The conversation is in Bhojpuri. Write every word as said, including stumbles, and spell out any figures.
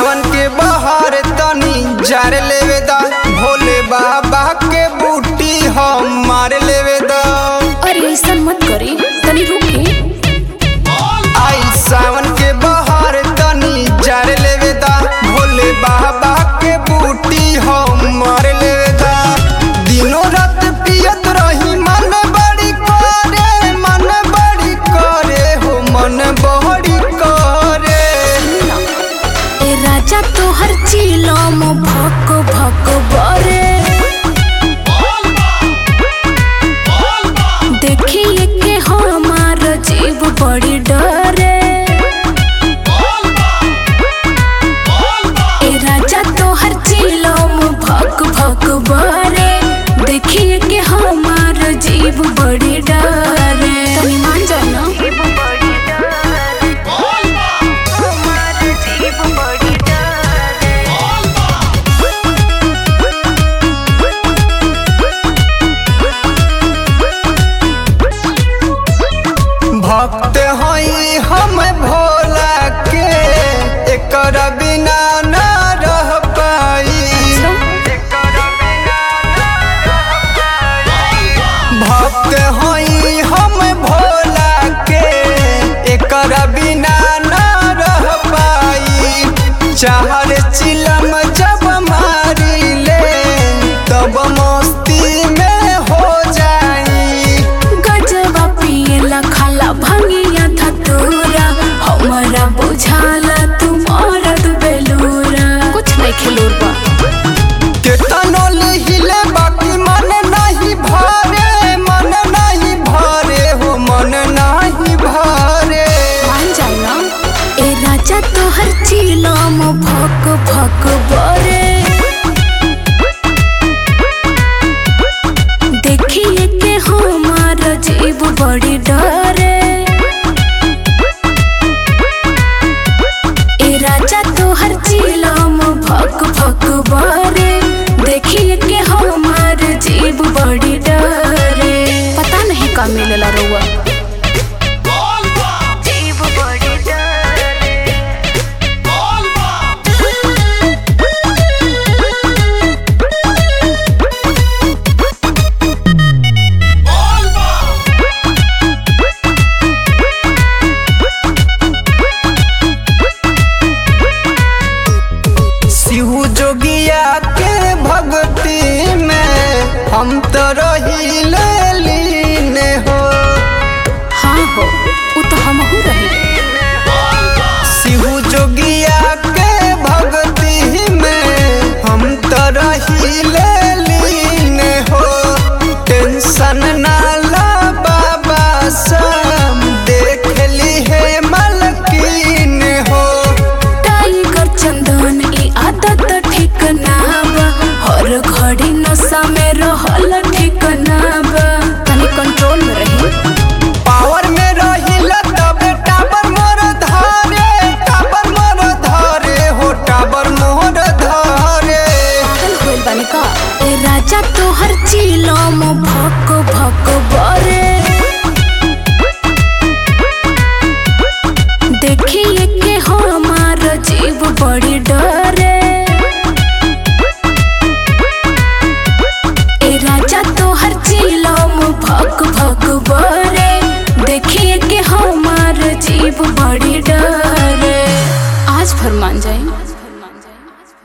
सावन के बहार तनी जार लेवे दा, भोले बाबा के बूटी हम मार लेवे दा। अरे ऐसा मत करी, तनी रुकी। आई सावन के बहार तनी जार लेवे दा, भोले बाबा के बूटी हम मार लेवे दा। दिनों रात पियत रही मन बड़ी करे, मन बड़ी करे हो मन बड़ी करे। ए राजा तोहर चिलम भक भक बरे, देखिए के हमार जीव बड़ी डरे। ए राजा तोहर चिलम भक भक बरे, देखिए के हमार जीव बड़ी डरे। तनी मान जाओ ना। भक्त हई हम भोला के, एकर बिना न रह पाई। भक्त हई हम भोला के, एकर बिना न रह पाई। चाहर चिलम जब मारी ले, तब मस्ती में हो जाई। गजबा पियला खाला भंगिया धतूरा, हमारा बुझाला तुम्हारा बेलूरा। कुछ नहीं खिलूर बा केतनो लिहिले बाकी मन नहीं भरे, मन नहीं भरे हो मन नहीं भरे। मान जाना। ए राजा तोहर चिलम भक भक बरे, देखिए के हमार जीव बड़ी डरे। ए राजा तोहर चिलम भक भक बरे, देखिए के हमार जीव बड़ी डरे। पता नहीं का मिलला रउआ। शिव जोगिया के भक्ति में हम तो रहिले लीन हो। हाँ हो, उ तो हमहू रही। शिव जोगिया के भक्ति में हम तो रहिले लीन हो। टेंशन ना ला बाबा सब देख ली है मलकीन हो। टाइगर चंदन ई आदत ठीक ना बा, हर घड़ी नशा में रहल ठीक ना बा। तनी कंट्रोल में रही। पावर में रहिला तब टाबर मोर धारे, टाबर मोर धारे हो टाबर मोर धारे। पागल होइल बानी का। ए राजा तोहर चिलम भक भक